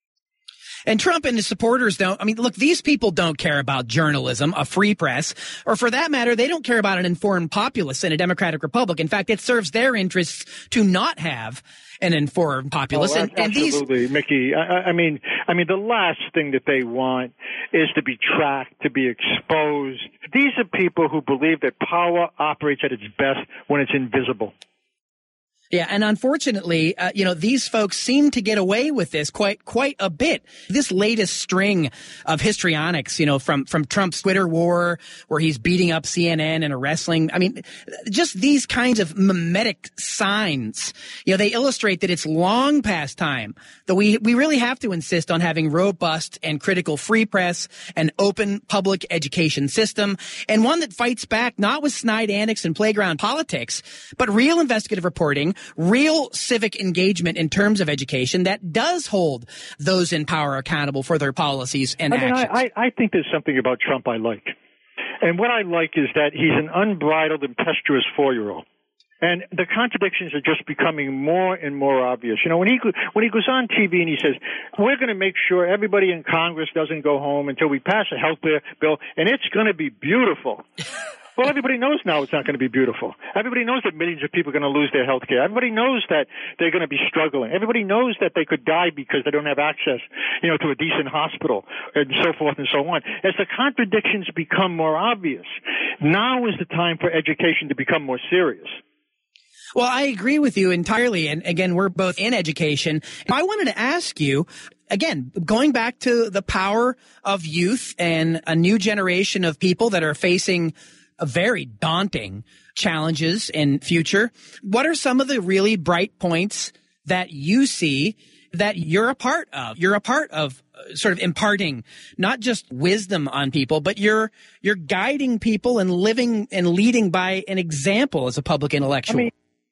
Speaker 1: And Trump and his supporters don't, I mean, look, these people don't care about journalism, a free press, or for that matter, they don't care about an informed populace in a democratic republic. In fact, it serves their interests to not have an informed populace.
Speaker 3: Oh,
Speaker 1: and, and
Speaker 3: absolutely,
Speaker 1: these,
Speaker 3: Mickey. I, I mean, I mean, the last thing that they want is to be tracked, to be exposed. These are people who believe that power operates at its best when it's invisible.
Speaker 1: Yeah, and unfortunately, uh, you know, these folks seem to get away with this quite quite a bit. This latest string of histrionics, you know, from from Trump's Twitter war, where he's beating up C N N and wrestling. I mean, just these kinds of mimetic signs, you know, they illustrate that it's long past time that we we really have to insist on having robust and critical free press, an open public education system, and one that fights back not with snide antics and playground politics, but real investigative reporting, real civic engagement in terms of education that does hold those in power accountable for their policies and
Speaker 3: I mean,
Speaker 1: actions.
Speaker 3: I, I, I think there's something about Trump I like. And what I like is that he's an unbridled, impetuous four-year-old. And the contradictions are just becoming more and more obvious. You know, when he when he goes on T V and he says, we're going to make sure everybody in Congress doesn't go home until we pass a health bill, and it's going to be beautiful. Well, everybody knows now it's not going to be beautiful. Everybody knows that millions of people are going to lose their health care. Everybody knows that they're going to be struggling. Everybody knows that they could die because they don't have access, you know, to a decent hospital and so forth and so on. As the contradictions become more obvious, now is the time for education to become more serious.
Speaker 1: Well, I agree with you entirely. And again, we're both in education. I wanted to ask you, again, going back to the power of youth and a new generation of people that are facing a very daunting challenges in future. What are some of the really bright points that you see that you're a part of? You're a part of uh, sort of imparting not just wisdom on people, but you're you're guiding people and living and leading by an example as a public intellectual.
Speaker 3: I mean,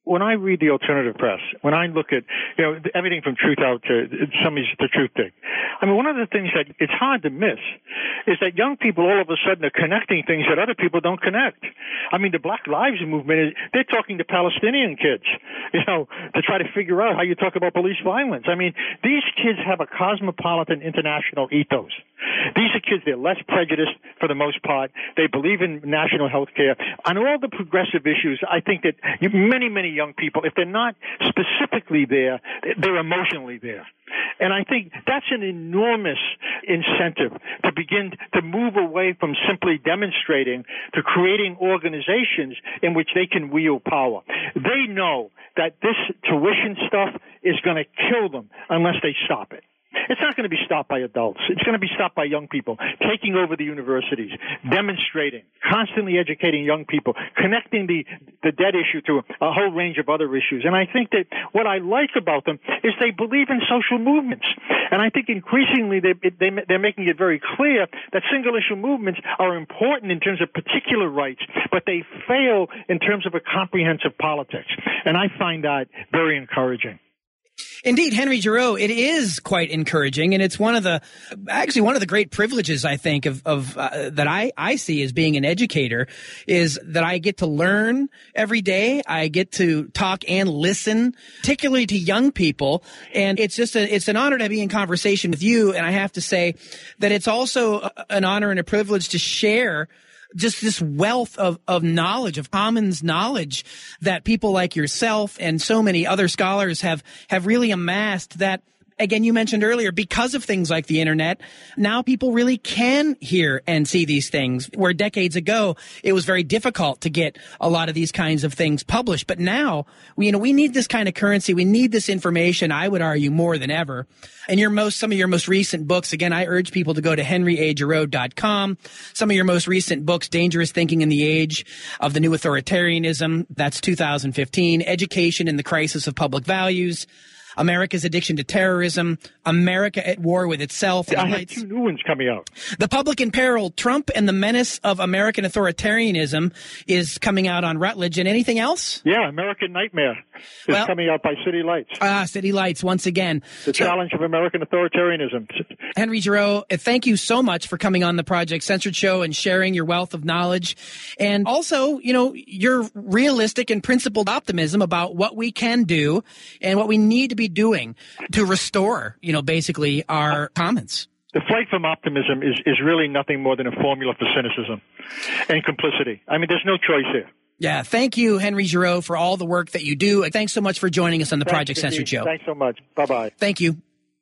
Speaker 3: when I read the alternative press, when I look at, you know, everything from Truth Out to somebody's The Truth Dig, I mean, one of the things that it's hard to miss is that young people all of a sudden are connecting things that other people don't connect. I mean, the Black Lives Movement, they're talking to Palestinian kids, you know, to try to figure out how you talk about police violence. I mean, these kids have a cosmopolitan international ethos. These are kids, they're less prejudiced for the most part. They believe in national health care. On all the progressive issues, I think that many, many young people, if they're not specifically there, they're emotionally there. And I think that's an enormous incentive to begin to move away from simply demonstrating to creating organizations in which they can wield power. They know that this tuition stuff is going to kill them unless they stop it. It's not going to be stopped by adults. It's going to be stopped by young people, taking over the universities, demonstrating, constantly educating young people, connecting the, the debt issue to a whole range of other issues. And I think that what I like about them is they believe in social movements. And I think increasingly they, they, they're making it very clear that single-issue movements are important in terms of particular rights, but they fail in terms of a comprehensive politics. And I find that very encouraging.
Speaker 1: Indeed, Henry Giroux, it is quite encouraging, and it's one of the, actually one of the great privileges, I think, of, of uh, that I, I see as being an educator, is that I get to learn every day. I get to talk and listen, particularly to young people, and it's just a, it's an honor to be in conversation with you, and I have to say that it's also a, an honor and a privilege to share just this wealth of, of knowledge, of commons knowledge that people like yourself and so many other scholars have, have really amassed that, again, you mentioned earlier, because of things like the internet, now people really can hear and see these things, where decades ago it was very difficult to get a lot of these kinds of things published. But now, we, you know, we need this kind of currency. We need this information, I would argue, more than ever. And your most, some of your most recent books, again, I urge people to go to henry a giroux dot com. Some of your most recent books, Dangerous Thinking in the Age of the New Authoritarianism, that's two thousand fifteen, Education in the Crisis of Public Values, America's Addiction to Terrorism, America at War with Itself.
Speaker 3: I have two new ones coming out.
Speaker 1: The Public in Peril, Trump and the Menace of American Authoritarianism is coming out on Routledge. And anything else?
Speaker 3: Yeah, American Nightmare is
Speaker 1: well,
Speaker 3: coming out by City Lights.
Speaker 1: Ah, City Lights, once again.
Speaker 3: The so, Challenge of American Authoritarianism.
Speaker 1: Henry Giroux, thank you so much for coming on the Project Censored Show and sharing your wealth of knowledge. And also, you know, your realistic and principled optimism about what we can do and what we need to be doing to restore, you know, basically our commons.
Speaker 3: The flight from optimism is, is really nothing more than a formula for cynicism and complicity. I mean, there's no choice here.
Speaker 1: Yeah. Thank you, Henry Giroux, for all the work that you do. And thanks so much for joining us on the
Speaker 3: Thanks,
Speaker 1: Project
Speaker 3: indeed.
Speaker 1: Censored Show.
Speaker 3: Thanks so much. Bye-bye.
Speaker 1: Thank you.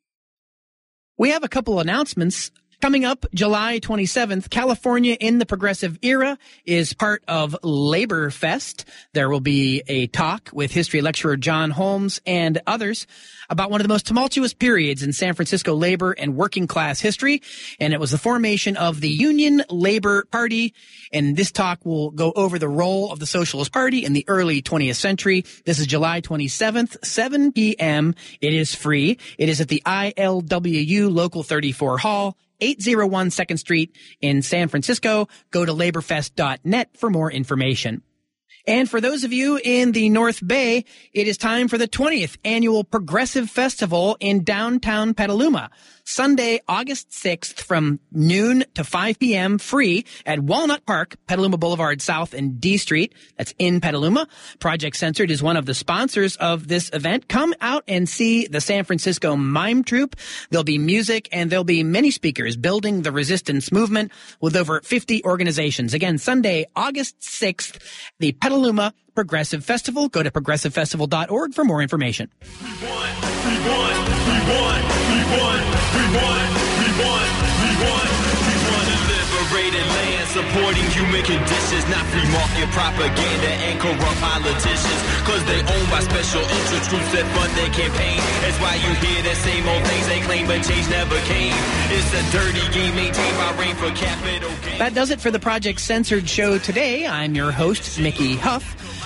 Speaker 1: We have a couple announcements. Coming up July twenty-seventh, California in the Progressive Era is part of Labor Fest. There will be a talk with history lecturer John Holmes and others about one of the most tumultuous periods in San Francisco labor and working class history. And it was the formation of the Union Labor Party. And this talk will go over the role of the Socialist Party in the early twentieth century. This is July twenty-seventh, seven p.m. It is free. It is at the I L W U Local thirty-four Hall, eight oh one second Street in San Francisco. Go to labor fest dot net for more information. And for those of you in the North Bay, it is time for the twentieth Annual Progressive Festival in downtown Petaluma. Sunday, August sixth from noon to five p.m. free at Walnut Park, Petaluma Boulevard South and D Street. That's in Petaluma. Project Censored is one of the sponsors of this event. Come out and see the San Francisco Mime Troupe. There'll be music and there'll be many speakers building the resistance movement with over fifty organizations. Again, Sunday, August sixth, the Petaluma Progressive Festival. Go to progressive festival dot org for more information.
Speaker 2: We won, we won, we won, we won. We won, we won, we won, we won a liberated land, supporting human conditions, not free market propaganda and corrupt politicians, cause they owned by special interest groups that fund their campaign. That's why you hear the same old things they claim, but change never came. It's a dirty game maintained by reign for capital gain.
Speaker 1: That does it for the Project Censored Show today. I'm your host, Mickey Huff.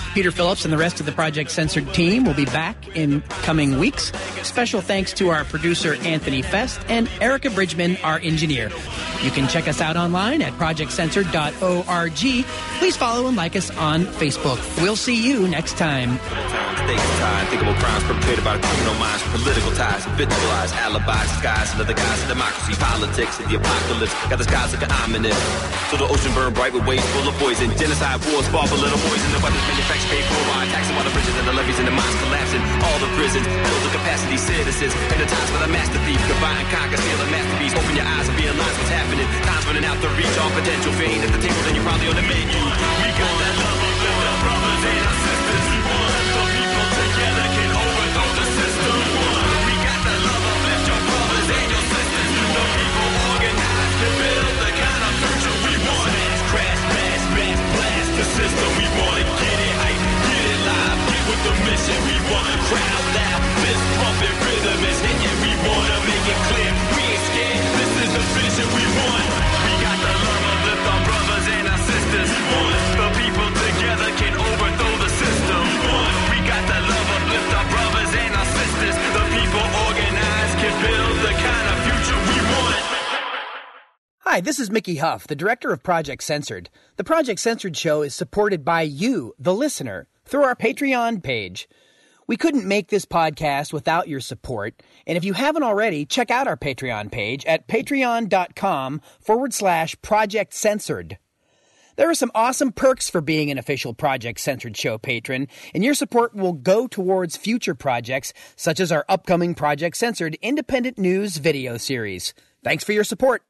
Speaker 1: Peter Phillips and the rest of the Project Censored team will be back in coming weeks. Special thanks to our producer, Anthony Fest, and Erica Bridgman, our engineer. You can check us out online at project censored dot org. Please follow and like us on Facebook. We'll see you next time.
Speaker 4: Stakes tied, thinkable crimes perpetrated by the criminal minds, political ties, habitualized alibis, disguised another guise of democracy, politics, and the apocalypse. Got the skies looking ominous. So the ocean burned bright with waves full of poison. Genocide, wars, fall for little boys, and the weapons manufactured paid for by taxing while the bridges and the levees and the mines collapsing. All the prisons, build the capacity citizens, and the times for the master thief. Combine, conquer, steal a masterpiece. Open your eyes and realize what's happening. Time's running out to reach all potential. If you ain't at the table, then you're probably on the menu. We got that love of our brothers and our sisters. We want the people together can overthrow the system. We got that love of your brothers and your sisters. The people organized to build the kind of future we want. Smash, crash, smash, smash, blast the system. We want to get it hype, get it live, get with the mission. We want the crowd loud. This pumping rhythm is hitting. We want to make it clear. We ain't scared. This is the vision we want. We got the love of lift our brothers and our sisters. We want the people together can overthrow the system. We want. We got the love of lift our brothers and our sisters. The people organized can build the kind of future we want.
Speaker 1: Hi, this is Mickey Huff, the director of Project Censored. The Project Censored show is supported by you, the listener, through our Patreon page. We couldn't make this podcast without your support, and if you haven't already, check out our Patreon page at patreon.com forward slash Project Censored. There are some awesome perks for being an official Project Censored show patron, and your support will go towards future projects, such as our upcoming Project Censored independent news video series. Thanks for your support.